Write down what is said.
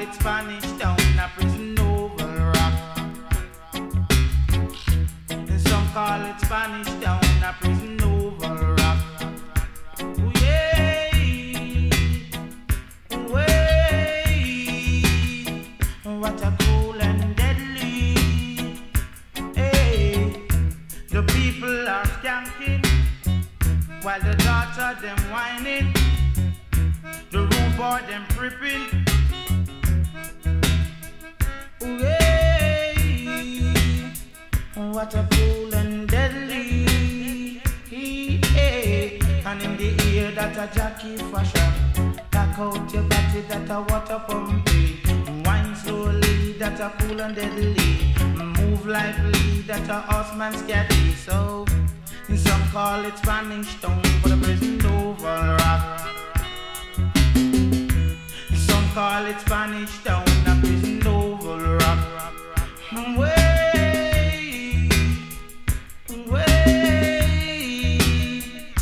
it Spanish Town, a prison oval rock. And some call it Spanish Town, a prison oval rock. Ooh, yeah. Way. What a cool and deadly. Hey. The people are skanking while the daughter them whining. The rude boy them tripping. Ooh, yeah. What a cool and deadly. Yeah. And in the ear that a Jackie fashion. Back out your body that a water pumping. Wine slowly that a cool and deadly. Move lively that a horseman scatty. So some call it Spanish Town for the prison oval rock. Some call it Spanish Town, a prison oval rock.